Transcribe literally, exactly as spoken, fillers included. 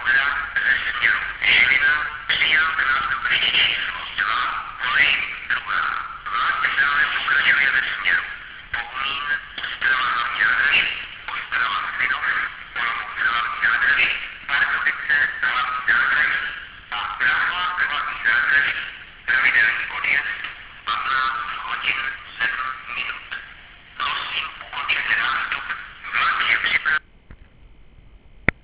Podrad ze směru Žilina přijel k nástupní číslo dva, kolej druhá. Vlak dále pokračuje ve směru Bohumín, Ostrava hlavní nádraží, Ostrava Hlinov, Olomouc hlavní nádraží, Pardubice hlavní nádraží a Praha hlavní nádraží. Pravidelný odjezd patnáct hodin